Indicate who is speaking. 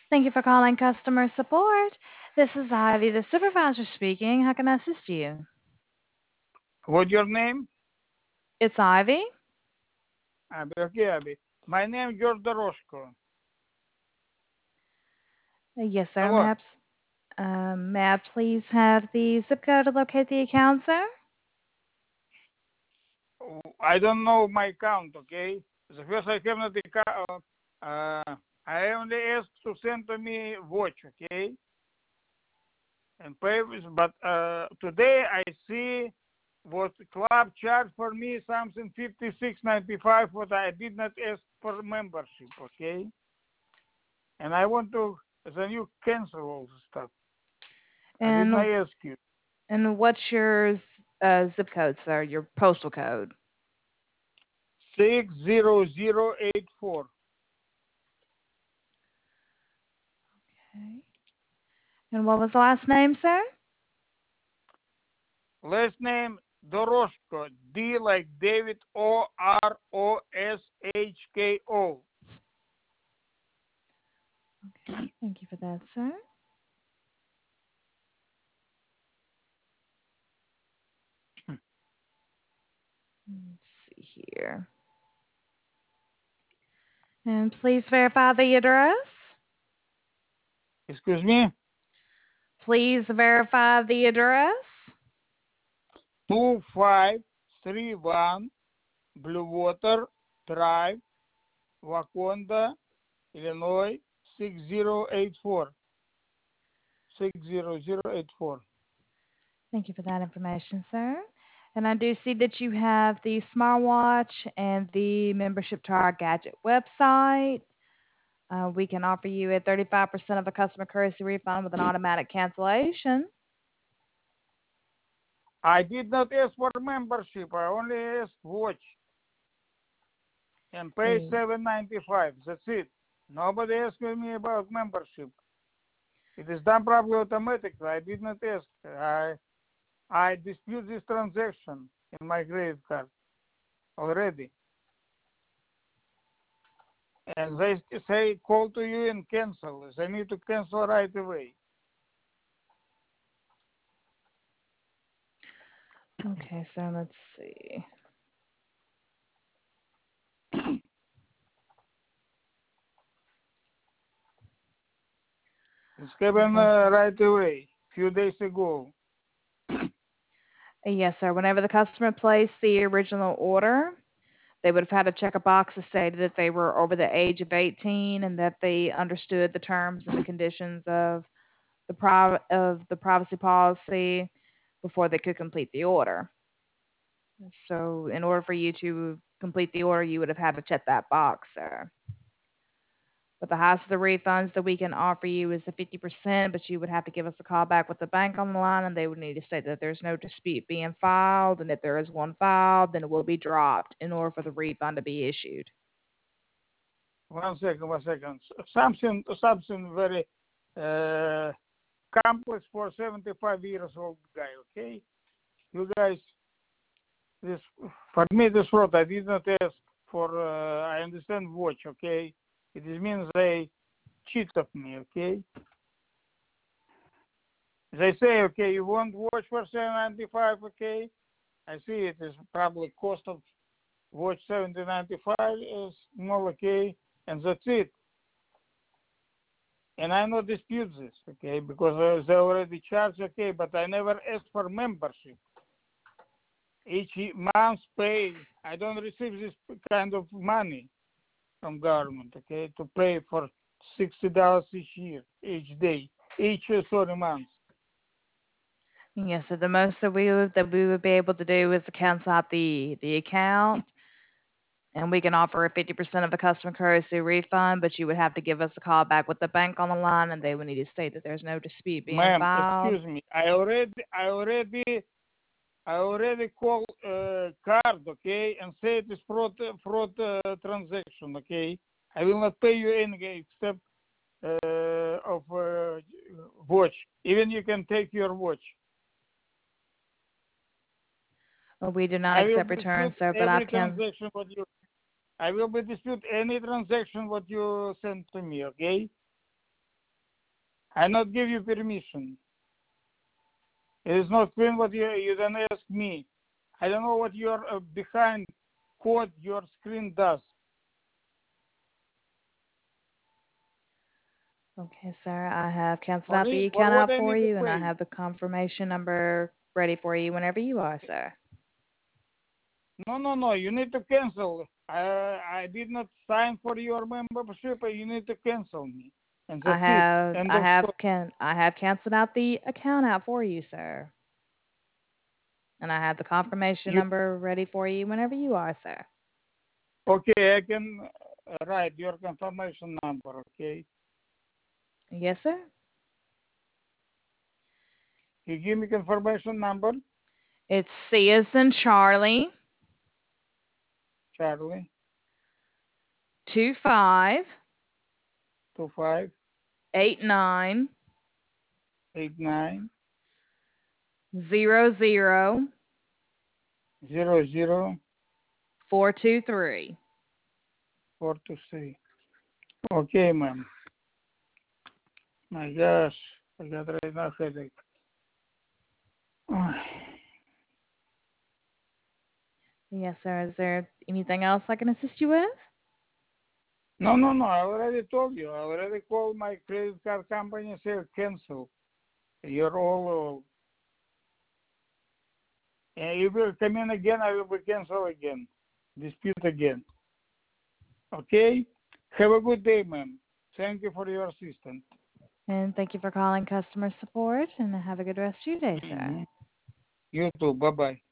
Speaker 1: Thank you for calling customer support. This is Ivy, the supervisor speaking. How can I assist you?
Speaker 2: What your name?
Speaker 1: It's Ivy.
Speaker 2: Abby. Okay, Abby. My name George Doroshko.
Speaker 1: Yes, sir.
Speaker 2: Hello.
Speaker 1: May I please have the zip code to locate the account, sir?
Speaker 2: I don't know my account, okay? The first I have not account. I only ask to send to me watch, okay? And pay, but today I see what club charged for me something 56.95. What I did not ask for membership, okay? And I want to the new cancel all the stuff. I did not
Speaker 1: And
Speaker 2: ask you.
Speaker 1: what's your zip code, sir? Your postal code.
Speaker 2: 60084.
Speaker 1: Okay. And what was the last name, sir?
Speaker 2: Last name Doroshko. D like David. Oroshko.
Speaker 1: Okay. Thank you for that, sir. Let's see here. And please verify the address.
Speaker 2: Excuse me.
Speaker 1: Please verify the address.
Speaker 2: 2531 Blue Water Drive, Waconda, Illinois 60084. 60084.
Speaker 1: Thank you for that information, sir. And I do see that you have the smartwatch and the membership to our gadget website. We can offer you a 35% of a customer courtesy refund with an automatic cancellation.
Speaker 2: I did not ask for membership. I only asked watch and pay
Speaker 1: Uh,
Speaker 2: $7.95. That's it. Nobody asked me about membership. It is done probably automatically. I did not ask. I dispute this transaction in my credit card already. And they say call to you and cancel. They need to cancel right away.
Speaker 1: Okay, so let's see.
Speaker 2: It's happened
Speaker 1: Okay.
Speaker 2: right away, few days ago.
Speaker 1: Yes, sir. Whenever the customer placed the original order, they would have had to check a box to say that they were over the age of 18 and that they understood the terms and the conditions of the privacy policy before they could complete the order. So in order for you to complete the order, you would have had to check that box, sir. But the highest of the refunds that we can offer you is the 50%, but you would have to give us a call back with the bank on the line, and they would need to state that there's no dispute being filed, and if there is one filed, then it will be dropped in order for the refund to be issued.
Speaker 2: 1 second, 1 second. Something very uh, complex for 75 years old guy. Okay, you guys, this for me this fraud. I did not ask for. I understand watch. Okay, it means they cheat of me. Okay, they say okay, you want watch for 795. Okay, I see it is probably cost of watch 795 is more okay, and that's it. And I not dispute this, okay, because they already charged, okay, but I never asked for membership. Each month pay, I don't receive this kind of money from government, okay, to pay for $60 each year, each day, each sorry month.
Speaker 1: Yes, so the most that we would be able to do is to cancel out the account, and we can offer a 50% of the customer courtesy refund, but you would have to give us a call back with the bank on the line, and they would need to state that there's no dispute being
Speaker 2: Ma'am,
Speaker 1: filed.
Speaker 2: excuse me, I already called card, okay, and say it is fraud transaction, okay. I will not pay you anything except of watch. Even you can take your watch.
Speaker 1: Well, we do not
Speaker 2: I will
Speaker 1: accept
Speaker 2: dispute
Speaker 1: returns, sir, but I
Speaker 2: every
Speaker 1: can.
Speaker 2: transaction what you. I will be dispute any transaction what you send to me. Okay. I not give you permission. It is not clean what you don't ask me. I don't know what your behind code your screen does.
Speaker 1: Okay, sir. I have canceled out the account
Speaker 2: What
Speaker 1: out
Speaker 2: I
Speaker 1: for
Speaker 2: need to
Speaker 1: you, and I
Speaker 2: pay?
Speaker 1: have the confirmation number ready for you whenever you are, sir.
Speaker 2: No. You need to cancel. I did not sign for your membership. You need to cancel me. And
Speaker 1: I
Speaker 2: that's it.
Speaker 1: have
Speaker 2: End
Speaker 1: I
Speaker 2: of
Speaker 1: have
Speaker 2: story.
Speaker 1: I have canceled out the account out for you, sir. And I have the confirmation
Speaker 2: You
Speaker 1: number ready for you whenever you are, sir.
Speaker 2: okay? I can write your confirmation number. Okay.
Speaker 1: Yes, sir.
Speaker 2: You give me confirmation number,
Speaker 1: It's C as in Charlie,
Speaker 2: Charlie
Speaker 1: 25
Speaker 2: 25
Speaker 1: 89
Speaker 2: 89
Speaker 1: 00
Speaker 2: 00
Speaker 1: 423.
Speaker 2: 423. Okay, ma'am. My gosh, I got right now headache.
Speaker 1: Yes, sir. Is there anything else I can assist you with?
Speaker 2: No. I already told you. I already called my credit card company and said cancel. You're all. And if you come in again, I will be cancel again. Dispute again. Okay? Have a good day, ma'am. Thank you for your assistance.
Speaker 1: And thank you for calling customer support, and have a good rest of your day, sir.
Speaker 2: You too. Bye-bye.